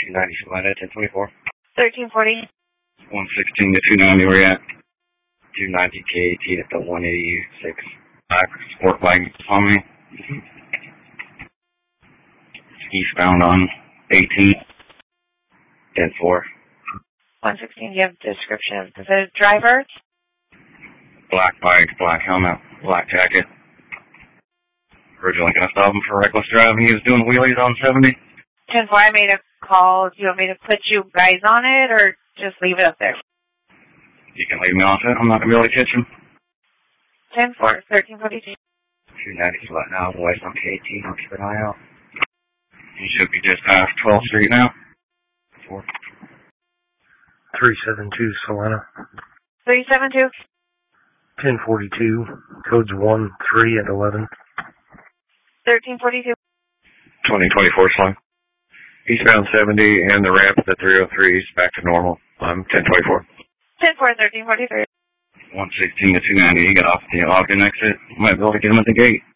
290 Salina, 1024. 1340. 116 to 290, where you at? 290 KAT at the 186. Sport flag on me. Eastbound on 18. 10-4. 116, do you have a description of the driver? Black bike, black helmet, black jacket. Originally going to stop him for reckless driving. He was doing wheelies on 70. 10-4, I made a call. Do you want me to put you guys on it or just leave it up there? You can leave me off it. I'm not going to be able to catch him. 10-4, 1342. 290 flat now, west on KT. I'll keep an eye out. He should be just past 12th Street now. 4. 372 Salina. 372. 1042. Codes 1, 3, and 11. 1342. 2024 slung. Eastbound 70 and the ramp at the 303 is back to normal. 1024. 10-4, 1343. 116 to 290. He got off the Ogden exit. Might be able to get him at the gate.